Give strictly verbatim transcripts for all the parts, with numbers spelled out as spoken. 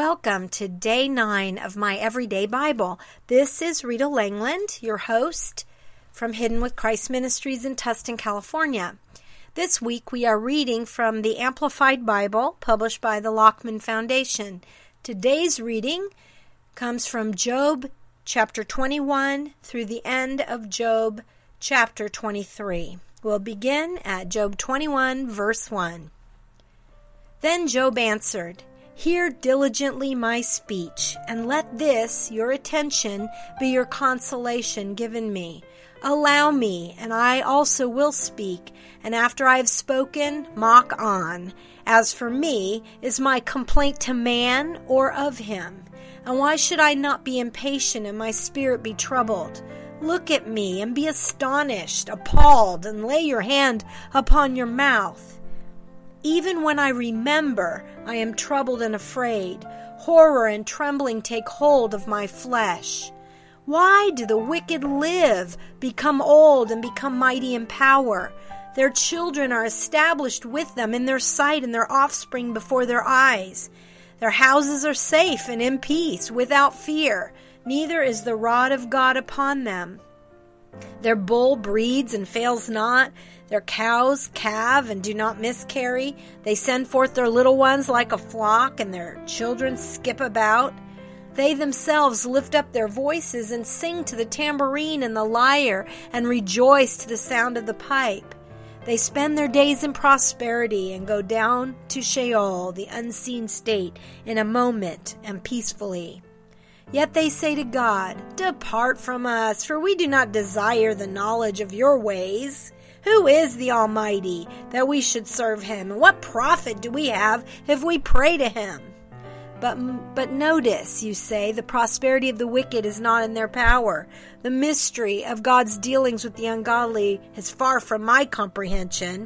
Welcome to day nine of my Everyday Bible. This is Rita Langland, your host from Hidden with Christ Ministries in Tustin, California. This week we are reading from the Amplified Bible, published by the Lockman Foundation. Today's reading comes from Job chapter twenty-one through the end of Job chapter twenty-three. We'll begin at Job twenty-one, verse one. Then Job answered, "Hear diligently my speech, and let this, your attention, be your consolation given me. Allow me, and I also will speak, and after I have spoken, mock on. As for me, is my complaint to man or of him? And why should I not be impatient and my spirit be troubled? Look at me and be astonished, appalled, and lay your hand upon your mouth. Even when I remember, I am troubled and afraid. Horror and trembling take hold of my flesh. Why do the wicked live, become old, and become mighty in power? Their children are established with them in their sight, and their offspring before their eyes. Their houses are safe and in peace, without fear. Neither is the rod of God upon them. Their bull breeds and fails not. Their cows calve and do not miscarry. They send forth their little ones like a flock, and their children skip about. They themselves lift up their voices and sing to the tambourine and the lyre, and rejoice to the sound of the pipe. They spend their days in prosperity and go down to Sheol, the unseen state, in a moment and peacefully. Yet they say to God, 'Depart from us, for we do not desire the knowledge of your ways.' Who is the Almighty, that we should serve him? And what profit do we have if we pray to him? But, but notice, you say, the prosperity of the wicked is not in their power. The mystery of God's dealings with the ungodly is far from my comprehension.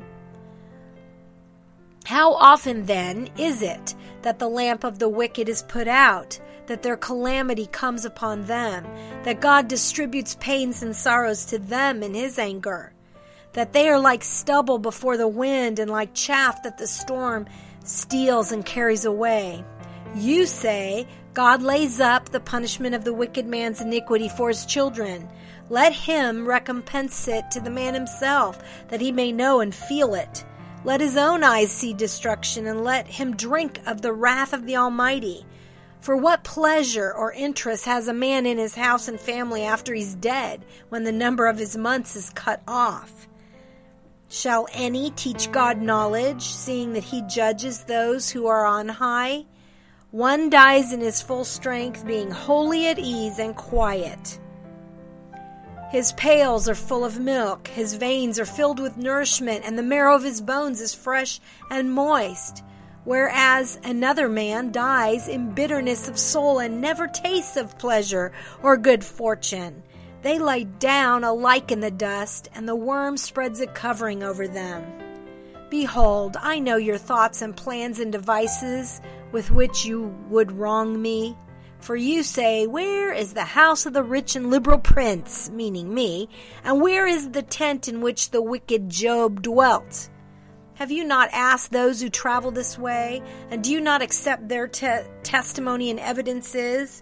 How often, then, is it that the lamp of the wicked is put out, that their calamity comes upon them, that God distributes pains and sorrows to them in his anger? That they are like stubble before the wind, and like chaff that the storm steals and carries away. You say, God lays up the punishment of the wicked man's iniquity for his children. Let him recompense it to the man himself, that he may know and feel it. Let his own eyes see destruction, and let him drink of the wrath of the Almighty. For what pleasure or interest has a man in his house and family after he's dead, when the number of his months is cut off? Shall any teach God knowledge, seeing that he judges those who are on high? One dies in his full strength, being wholly at ease and quiet. His pails are full of milk, his veins are filled with nourishment, and the marrow of his bones is fresh and moist. Whereas another man dies in bitterness of soul and never tastes of pleasure or good fortune. They lie down alike in the dust, and the worm spreads a covering over them. Behold, I know your thoughts and plans and devices with which you would wrong me. For you say, where is the house of the rich and liberal prince, meaning me, and where is the tent in which the wicked Job dwelt? Have you not asked those who travel this way, and do you not accept their te- testimony and evidences?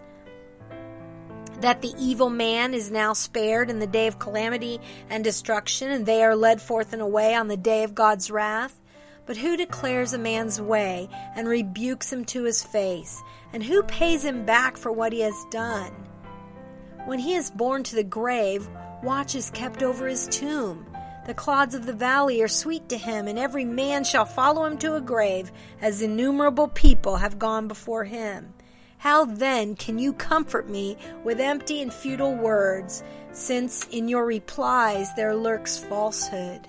That the evil man is now spared in the day of calamity and destruction, and they are led forth and away on the day of God's wrath. But who declares a man's way and rebukes him to his face? And who pays him back for what he has done? When he is borne to the grave, watch is kept over his tomb. The clods of the valley are sweet to him, and every man shall follow him to a grave, as innumerable people have gone before him. How then can you comfort me with empty and futile words, since in your replies there lurks falsehood?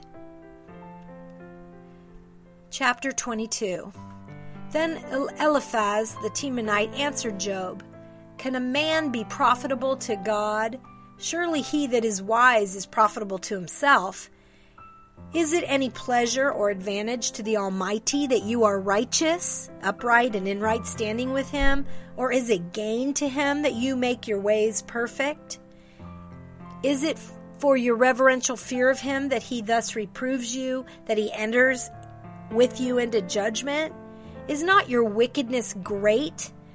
Chapter twenty-two. Then Eliphaz the Temanite answered Job, Can a man be profitable to God? Surely he that is wise is profitable to himself. Is it any pleasure or advantage to the Almighty that you are righteous, upright, and in right standing with him? Or is it gain to him that you make your ways perfect? Is it for your reverential fear of him that he thus reproves you, that he enters with you into judgment? Is not your wickedness great?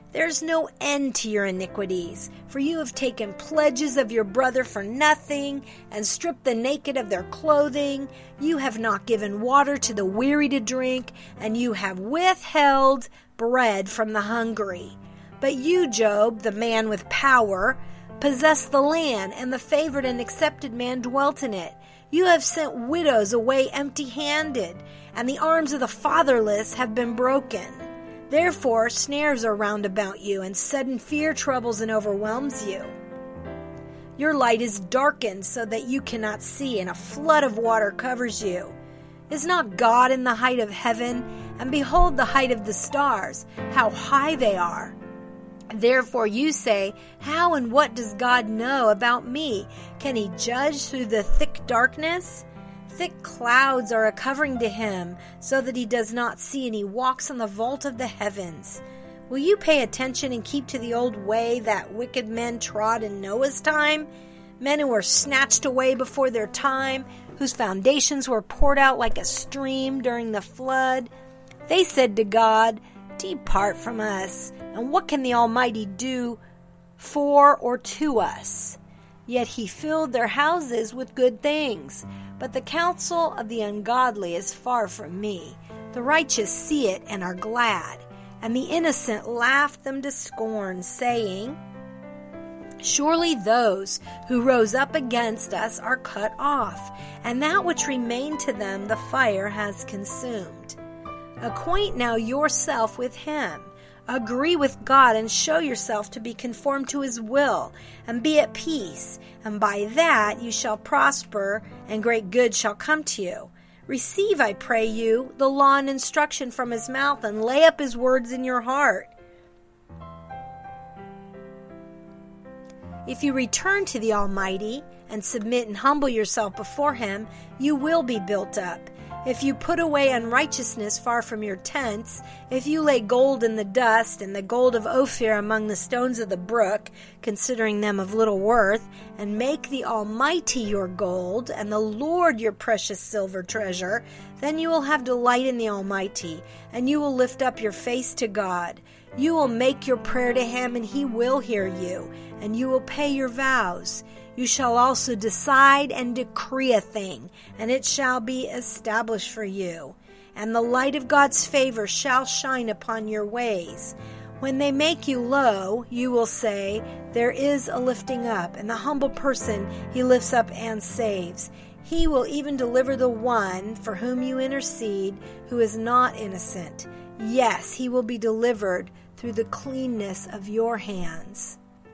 There's no end to your iniquities, for you have taken pledges of your brother for nothing, and stripped the naked of their clothing. You have not given water to the weary to drink, and you have withheld bread from the hungry. But you, Job, the man with power, possessed the land, and the favored and accepted man dwelt in it. You have sent widows away empty-handed, and the arms of the fatherless have been broken. Therefore, snares are round about you, and sudden fear troubles and overwhelms you. Your light is darkened so that you cannot see, and a flood of water covers you. Is not God in the height of heaven? And behold the height of the stars, how high they are. Therefore you say, how and what does God know about me? Can he judge through the thick darkness? Thick clouds are a covering to him, so that he does not see, and he walks on the vault of the heavens. Will you pay attention and keep to the old way that wicked men trod in Noah's time? Men who were snatched away before their time, whose foundations were poured out like a stream during the flood. They said to God, depart from us, and what can the Almighty do for or to us? Yet he filled their houses with good things. But the counsel of the ungodly is far from me. The righteous see it and are glad, and the innocent laugh them to scorn, saying, surely those who rose up against us are cut off, and that which remained to them the fire has consumed. Acquaint now yourself with him. Agree with God and show yourself to be conformed to his will, and be at peace, and by that you shall prosper, and great good shall come to you. Receive, I pray you, the law and instruction from his mouth, and lay up his words in your heart. If you return to the Almighty, and submit and humble yourself before him, you will be built up. If you put away unrighteousness far from your tents, if you lay gold in the dust, and the gold of Ophir among the stones of the brook, considering them of little worth, and make the Almighty your gold, and the Lord your precious silver treasure, then you will have delight in the Almighty, and you will lift up your face to God. You will make your prayer to him, and he will hear you, and you will pay your vows. You shall also decide and decree a thing, and it shall be established for you. And the light of God's favor shall shine upon your ways. When they make you low, you will say, there is a lifting up, and the humble person he lifts up and saves. He will even deliver the one for whom you intercede, who is not innocent. Yes, he will be delivered through the cleanness of your hands.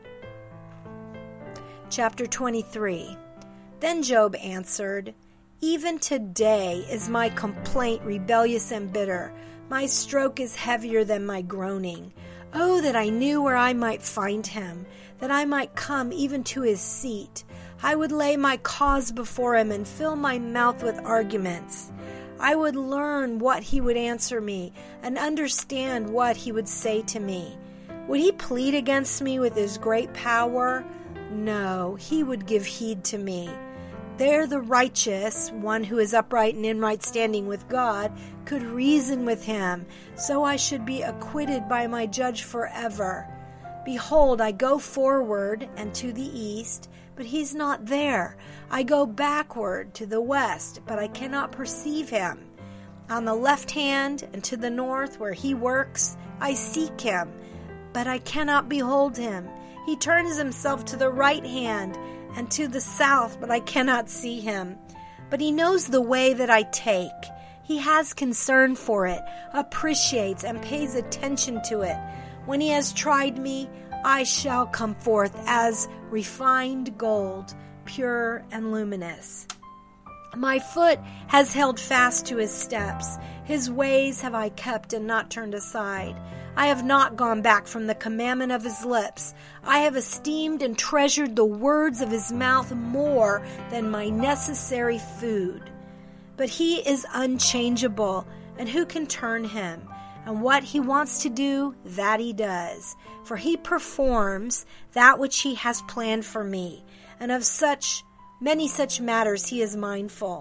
Chapter twenty-three. Then Job answered, even today is my complaint rebellious and bitter. My stroke is heavier than my groaning. Oh, that I knew where I might find him, that I might come even to his seat. I would lay my cause before him and fill my mouth with arguments. I would learn what he would answer me and understand what he would say to me. Would he plead against me with his great power? No, he would give heed to me. There the righteous, one who is upright and in right standing with God, could reason with him, so I should be acquitted by my judge forever. Behold, I go forward and to the east, but he's not there. I go backward to the west, but I cannot perceive him. On the left hand and to the north where he works, I seek him, but I cannot behold him. He turns himself to the right hand and to the south, but I cannot see him. But he knows the way that I take. He has concern for it, appreciates and pays attention to it. When he has tried me, I shall come forth as refined gold, pure and luminous. My foot has held fast to his steps. His ways have I kept and not turned aside. I have not gone back from the commandment of his lips. I have esteemed and treasured the words of his mouth more than my necessary food. But he is unchangeable, and who can turn him? And what he wants to do, that he does. For he performs that which he has planned for me, and of such many such matters he is mindful.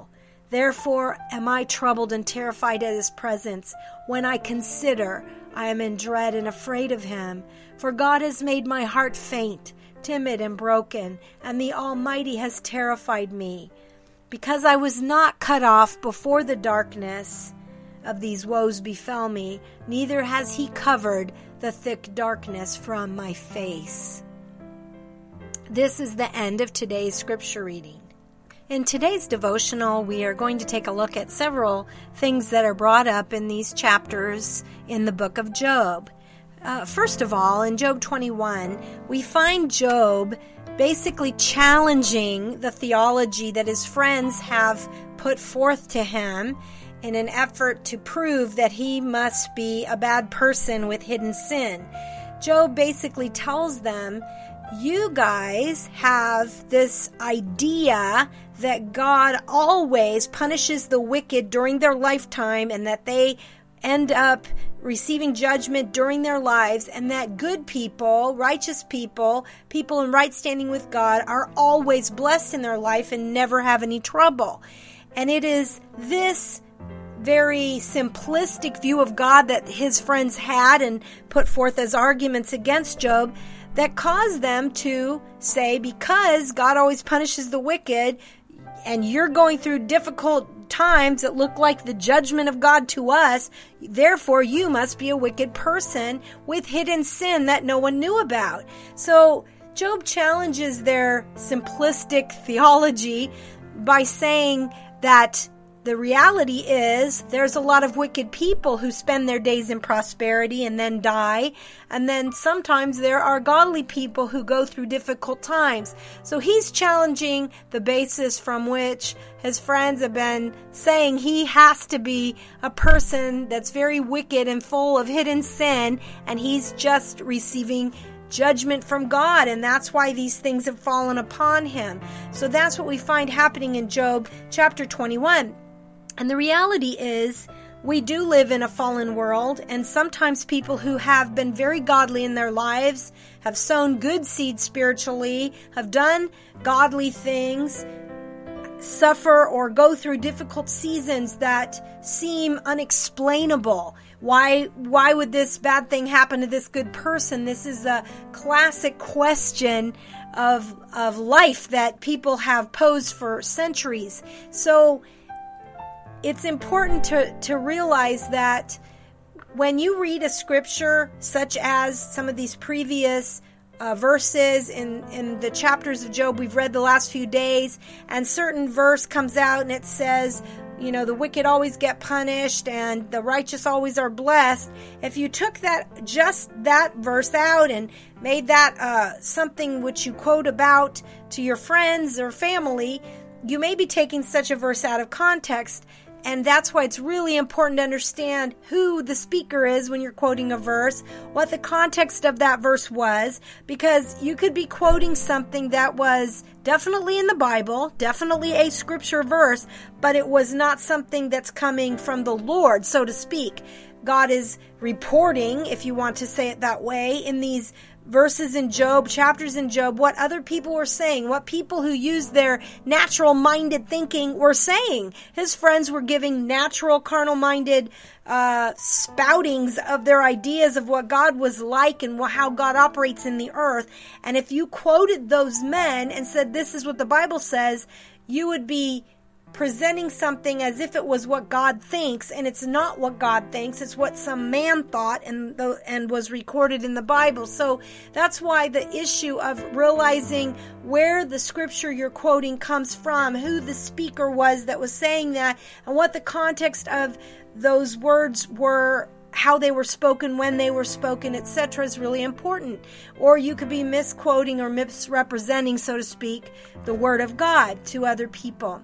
Therefore am I troubled and terrified at his presence. When I consider, I am in dread and afraid of him. For God has made my heart faint, timid and broken, and the Almighty has terrified me. Because I was not cut off before the darkness of these woes befell me, neither has he covered the thick darkness from my face. This is the end of today's scripture reading. In today's devotional, we are going to take a look at several things that are brought up in these chapters in the book of Job. Uh, first of all, in Job twenty-one, we find Job basically challenging the theology that his friends have put forth to him in an effort to prove that he must be a bad person with hidden sin. Job basically tells them, you guys have this idea that God always punishes the wicked during their lifetime and that they end up receiving judgment during their lives, and that good people, righteous people, people in right standing with God are always blessed in their life and never have any trouble. And it is this very simplistic view of God that his friends had and put forth as arguments against Job that caused them to say, because God always punishes the wicked and you're going through difficult times that look like the judgment of God to us, therefore you must be a wicked person with hidden sin that no one knew about. So Job challenges their simplistic theology by saying that the reality is there's a lot of wicked people who spend their days in prosperity and then die. And then sometimes there are godly people who go through difficult times. So he's challenging the basis from which his friends have been saying he has to be a person that's very wicked and full of hidden sin, and he's just receiving judgment from God, and that's why these things have fallen upon him. So that's what we find happening in Job chapter twenty-one. And the reality is, we do live in a fallen world, and sometimes people who have been very godly in their lives, have sown good seed spiritually, have done godly things, suffer or go through difficult seasons that seem unexplainable. Why, why would this bad thing happen to this good person? This is a classic question of, of life that people have posed for centuries. So it's important to, to realize that when you read a scripture, such as some of these previous uh, verses in, in the chapters of Job we've read the last few days, and certain verse comes out and it says, you know, the wicked always get punished and the righteous always are blessed. If you took that, just that verse out and made that uh, something which you quote about to your friends or family, you may be taking such a verse out of context. And that's why it's really important to understand who the speaker is when you're quoting a verse, what the context of that verse was, because you could be quoting something that was definitely in the Bible, definitely a scripture verse, but it was not something that's coming from the Lord, so to speak. God is reporting, if you want to say it that way, in these verses in Job, chapters in Job, what other people were saying, what people who used their natural-minded thinking were saying. His friends were giving natural, carnal-minded uh, spoutings of their ideas of what God was like and how God operates in the earth. And if you quoted those men and said, this is what the Bible says, you would be presenting something as if it was what God thinks, and it's not what God thinks. It's what some man thought and the, and was recorded in the Bible. So that's why the issue of realizing where the scripture you're quoting comes from, who the speaker was that was saying that, and what the context of those words were, how they were spoken, when they were spoken, et cetera is really important. Or you could be misquoting or misrepresenting, so to speak, the word of God to other people.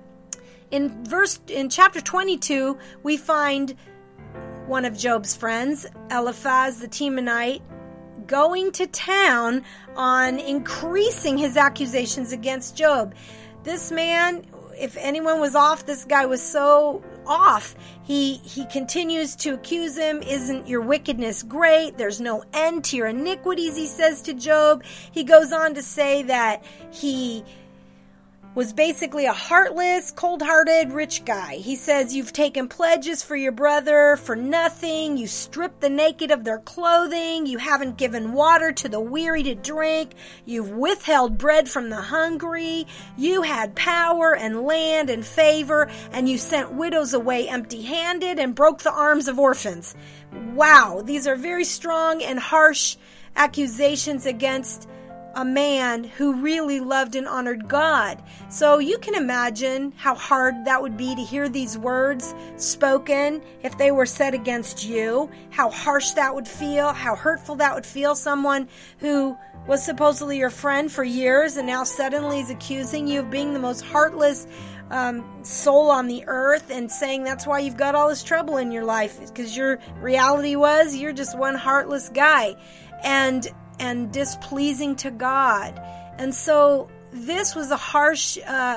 In verse, in chapter twenty-two, we find one of Job's friends, Eliphaz the Temanite, going to town on increasing his accusations against Job. This man, if anyone was off, this guy was so off. He he continues to accuse him. Isn't your wickedness great? There's no end to your iniquities, he says to Job. He goes on to say that he was basically a heartless, cold-hearted, rich guy. He says, you've taken pledges for your brother for nothing. You stripped the naked of their clothing. You haven't given water to the weary to drink. You've withheld bread from the hungry. You had power and land and favor, and you sent widows away empty-handed and broke the arms of orphans. Wow, these are very strong and harsh accusations against a man who really loved and honored God. So you can imagine how hard that would be to hear these words spoken if they were said against you, how harsh that would feel, how hurtful that would feel. Someone who was supposedly your friend for years and now suddenly is accusing you of being the most heartless um, soul on the earth and saying that's why you've got all this trouble in your life, because your reality was you're just one heartless guy. And and displeasing to God. And so this was a harsh uh,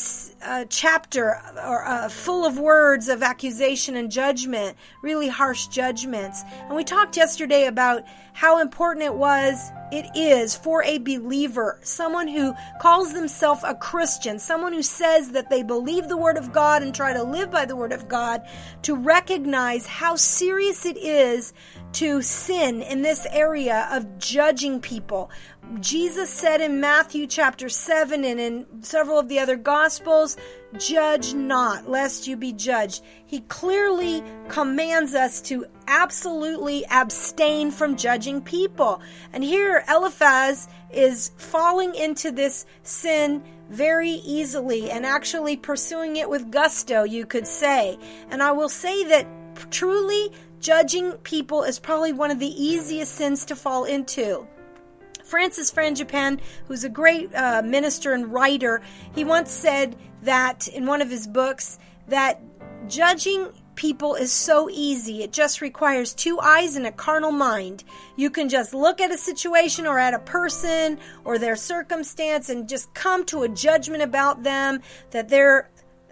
uh, chapter or uh, full of words of accusation and judgment, really harsh judgments. And we talked yesterday about how important it was, it is for a believer, someone who calls themselves a Christian, someone who says that they believe the Word of God and try to live by the Word of God, to recognize how serious it is to sin in this area of judging people. Jesus said in Matthew chapter seven and in several of the other Gospels, judge not, lest you be judged. He clearly commands us to absolutely abstain from judging people. And here Eliphaz is falling into this sin very easily and actually pursuing it with gusto, you could say. And I will say that truly judging people is probably one of the easiest sins to fall into. Francis Frangipane, who's a great uh, minister and writer, he once said that in one of his books that judging people is so easy. It just requires two eyes and a carnal mind. You can just look at a situation or at a person or their circumstance and just come to a judgment about them, that they're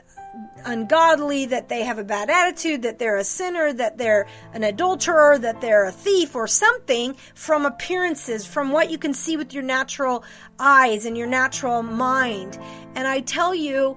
ungodly, that they have a bad attitude, that they're a sinner, that they're an adulterer, that they're a thief or something from appearances, from what you can see with your natural eyes and your natural mind. And I tell you,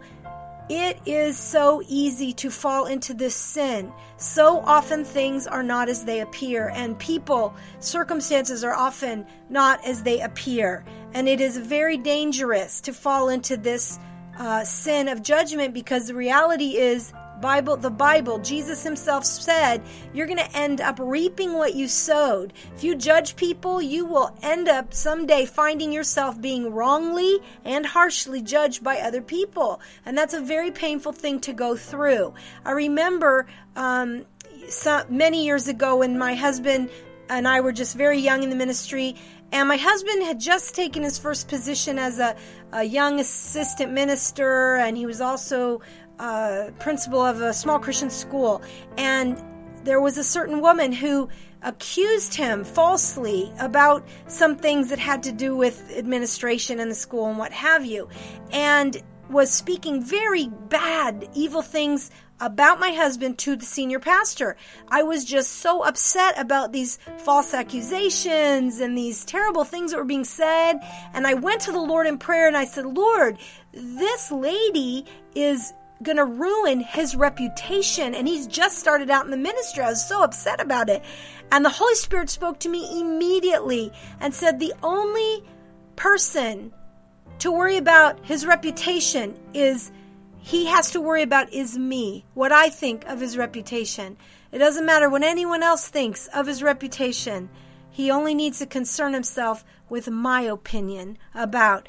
it is so easy to fall into this sin. So often things are not as they appear, and people, circumstances are often not as they appear. And it is very dangerous to fall into this Uh, sin of judgment, because the reality is Bible, the Bible, Jesus himself said, you're going to end up reaping what you sowed. If you judge people, you will end up someday finding yourself being wrongly and harshly judged by other people. And that's a very painful thing to go through. I remember um, some, many years ago when my husband and I were just very young in the ministry, and my husband had just taken his first position as a, a young assistant minister, and he was also uh, principal of a small Christian school. And there was a certain woman who accused him falsely about some things that had to do with administration in the school and what have you, and was speaking very bad, evil things about my husband to the senior pastor. I was just so upset about these false accusations and these terrible things that were being said. And I went to the Lord in prayer and I said, Lord, this lady is going to ruin his reputation. And he's just started out in the ministry. I was so upset about it. And the Holy Spirit spoke to me immediately and said, the only person to worry about his reputation is he has to worry about is me, what I think of his reputation. It doesn't matter what anyone else thinks of his reputation. He only needs to concern himself with my opinion about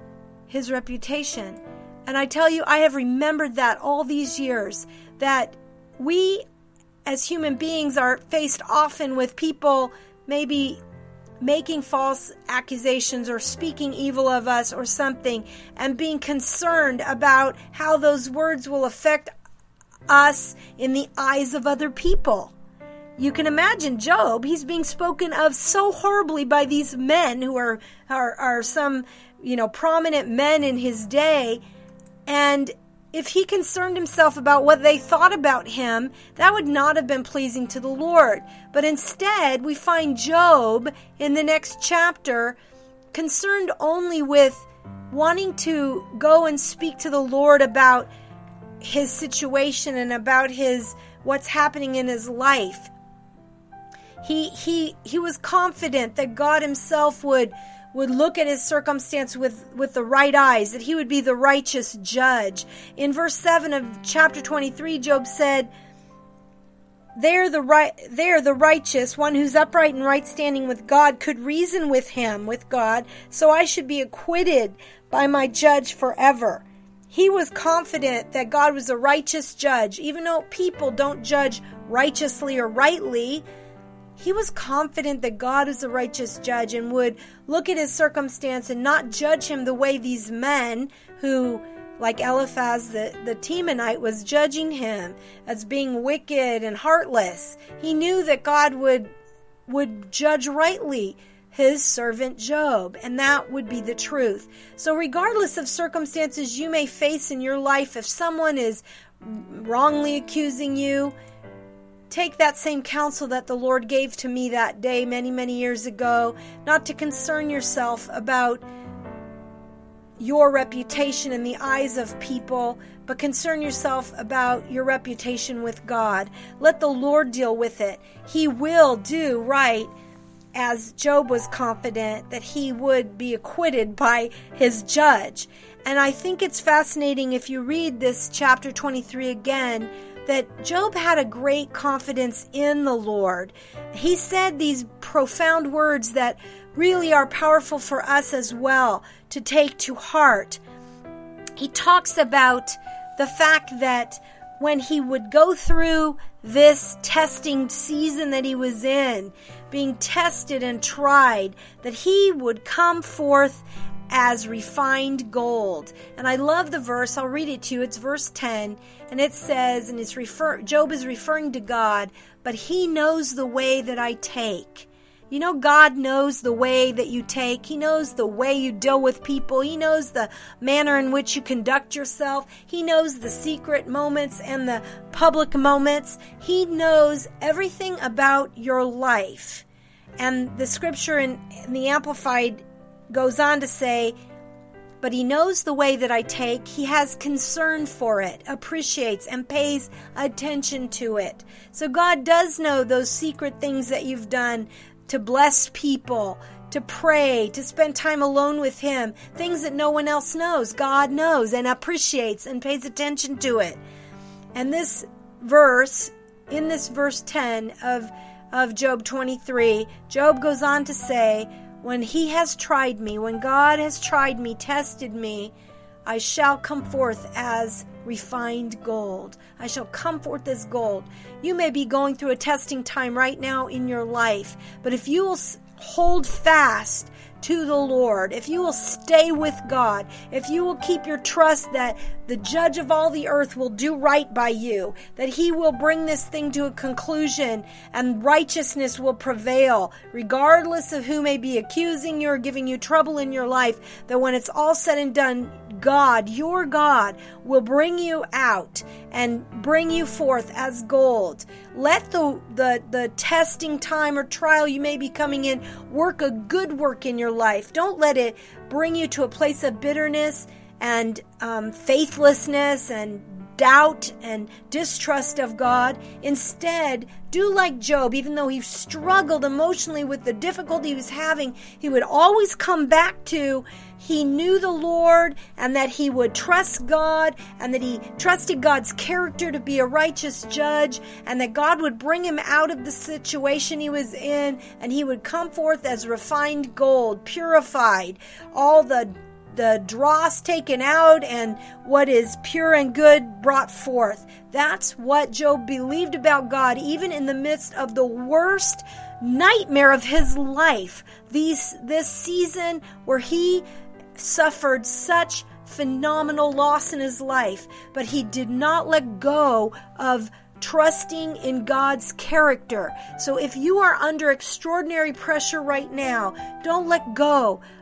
his reputation. And I tell you, I have remembered that all these years, that we as human beings are faced often with people maybe making false accusations or speaking evil of us or something, and being concerned about how those words will affect us in the eyes of other people. You can imagine Job, he's being spoken of so horribly by these men who are, are, are some, you know, prominent men in his day, and if he concerned himself about what they thought about him, that would not have been pleasing to the Lord. But instead, we find Job in the next chapter concerned only with wanting to go and speak to the Lord about his situation and about his what's happening in his life. He he he was confident that God himself would would look at his circumstance with, with the right eyes, that he would be the righteous judge. In verse seven of chapter twenty-three, Job said, There the right, there the righteous, one who's upright and right standing with God, could reason with him, with God, so I should be acquitted by my judge forever. He was confident that God was a righteous judge, even though people don't judge righteously or rightly. He was confident that God is a righteous judge and would look at his circumstance and not judge him the way these men who, like Eliphaz the, the Temanite, was judging him as being wicked and heartless. He knew that God would would judge rightly his servant Job, and that would be the truth. So regardless of circumstances you may face in your life, if someone is wrongly accusing you, take that same counsel that the Lord gave to me that day many, many years ago, not to concern yourself about your reputation in the eyes of people, but concern yourself about your reputation with God. Let the Lord deal with it. He will do right, as Job was confident that he would be acquitted by his judge. And I think it's fascinating if you read this chapter twenty-three again, that Job had a great confidence in the Lord. He said these profound words that really are powerful for us as well to take to heart. He talks about the fact that when he would go through this testing season that he was in, being tested and tried, that he would come forth as refined gold. And I love the verse. I'll read it to you. It's verse ten, and it says, and it's refer Job is referring to God, but he knows the way that I take. You know, God knows the way that you take. He knows the way you deal with people. He knows the manner in which you conduct yourself. He knows the secret moments and the public moments. He knows everything about your life. And the scripture in, in the Amplified goes on to say, but he knows the way that I take. He has concern for it, appreciates and pays attention to it. So God does know those secret things that you've done to bless people, to pray, to spend time alone with him, things that no one else knows. God knows and appreciates and pays attention to it. And this verse, in this verse ten of, of Job twenty-three, Job goes on to say, when he has tried me, when God has tried me, tested me, I shall come forth as refined gold. I shall come forth as gold. You may be going through a testing time right now in your life, but if you will hold fast to the Lord, if you will stay with God, if you will keep your trust that the judge of all the earth will do right by you, that he will bring this thing to a conclusion and righteousness will prevail, regardless of who may be accusing you or giving you trouble in your life, that when it's all said and done, God, your God, will bring you out and bring you forth as gold. Let the, the, the testing time or trial you may be coming in work a good work in your life. Don't let it bring you to a place of bitterness and um, faithlessness and doubt and distrust of God. Instead, do like Job. Even though he struggled emotionally with the difficulty he was having, he would always come back to he knew the Lord and that he would trust God and that he trusted God's character to be a righteous judge and that God would bring him out of the situation he was in and he would come forth as refined gold, purified, all the the dross taken out and what is pure and good brought forth. That's what Job believed about God, even in the midst of the worst nightmare of his life. These, this season where he suffered such phenomenal loss in his life, but he did not let go of trusting in God's character. So if you are under extraordinary pressure right now, don't let go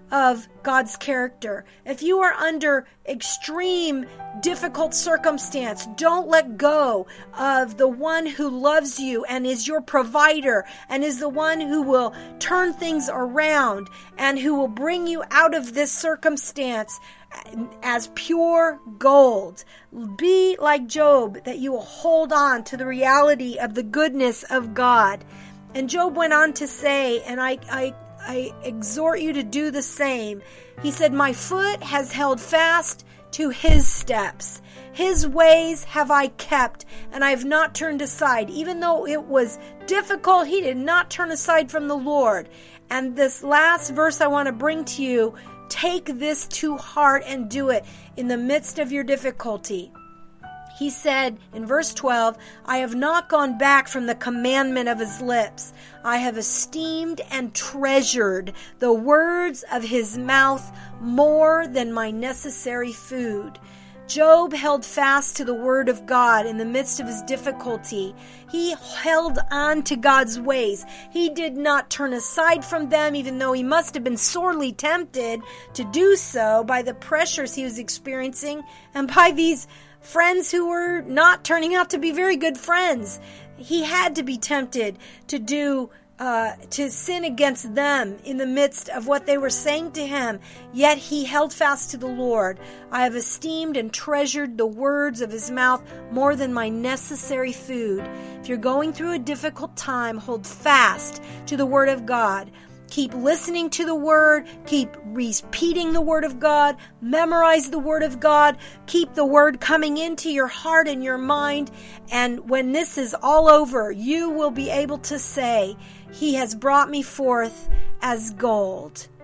of God's character. If you are under extreme, difficult circumstance, don't let go of the one who loves you and is your provider and is the one who will turn things around and who will bring you out of this circumstance as pure gold. Be like Job, that you will hold on to the reality of the goodness of God. And Job went on to say, and I, I, I exhort you to do the same. He said, my foot has held fast to his steps. His ways have I kept, and I have not turned aside. Even though it was difficult, he did not turn aside from the Lord. And this last verse I want to bring to you, take this to heart and do it in the midst of your difficulty. He said in verse twelve, I have not gone back from the commandment of his lips. I have esteemed and treasured the words of his mouth more than my necessary food. Job held fast to the word of God in the midst of his difficulty. He held on to God's ways. He did not turn aside from them, even though he must have been sorely tempted to do so by the pressures he was experiencing and by these friends who were not turning out to be very good friends. He had to be tempted to do Uh, to sin against them in the midst of what they were saying to him. Yet he held fast to the Lord. I have esteemed and treasured the words of his mouth more than my necessary food. If you're going through a difficult time, hold fast to the word of God. Keep listening to the word. Keep repeating the word of God. Memorize the word of God. Keep the word coming into your heart and your mind. And when this is all over, you will be able to say, he has brought me forth as gold.